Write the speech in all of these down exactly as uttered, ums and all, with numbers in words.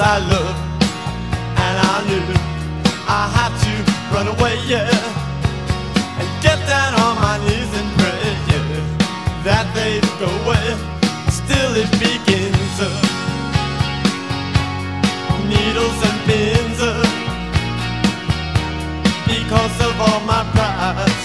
I loved, and I knew I had to run away, yeah, and get down on my knees and pray, yeah, that they'd go away. Still it begins, uh, needles and pins, uh, because of all my pride,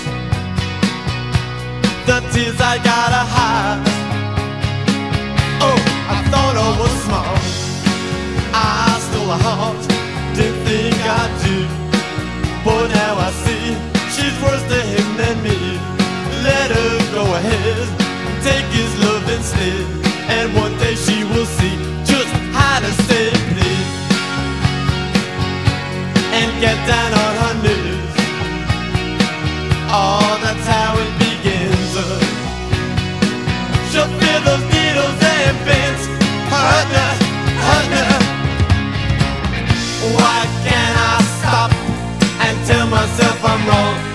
the tears I gotta hide. Oh, I thought I was smart, I stole her heart, didn't think I'd do, but now I see she's worse to him than me. Let her go ahead, take his love instead, and one day she will see just how to stay please, and get down on her knees. Oh, that's how it begins. She'll feel those needles and pins, hurt her, hurt her. Why can't I stop and tell myself I'm wrong?